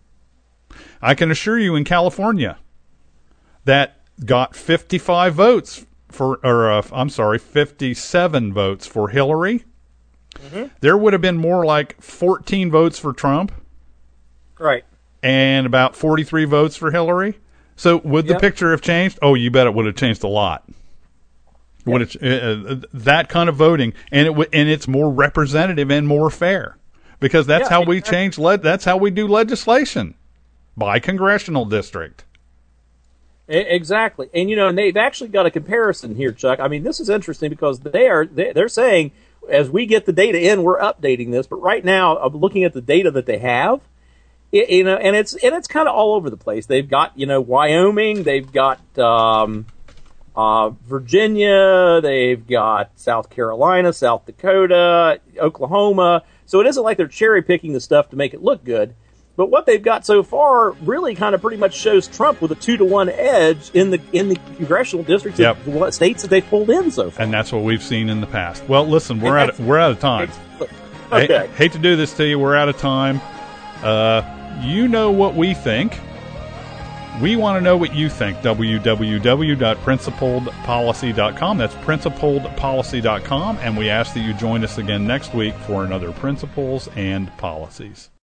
I can assure you in California that got fifty-five votes for, or uh, I'm sorry, fifty-seven votes for Hillary. Mm-hmm. There would have been more like fourteen votes for Trump. Right. And about forty-three votes for Hillary. So would Yep. the picture have changed? Oh, you bet it would have changed a lot. Yep. Would it, uh, that kind of voting, and it w- and it's more representative and more fair, because that's Yeah, how we exactly. change. Le- that's how we do legislation, by congressional district. E- Exactly, and you know, and they've actually got a comparison here, Chuck. I mean, this is interesting because they are they- they're saying as we get the data in, we're updating this. But right now, I'm looking at the data that they have, You, you know, and it's and it's kind of all over the place. They've got, you know, Wyoming, they've got um, uh, Virginia, they've got South Carolina, South Dakota, Oklahoma. So it isn't like they're cherry picking the stuff to make it look good. But what they've got so far really kind of pretty much shows Trump with a two to one edge in the in the congressional districts Yep. of what states that they've pulled in so far. And that's what we've seen in the past. Well, listen, we're out of, we're out of time. Okay. I hate to do this to you. We're out of time. Uh, you know what we think. We want to know what you think. w w w dot principled policy dot com. That's principled policy dot com. And we ask that you join us again next week for another Principles and Policies.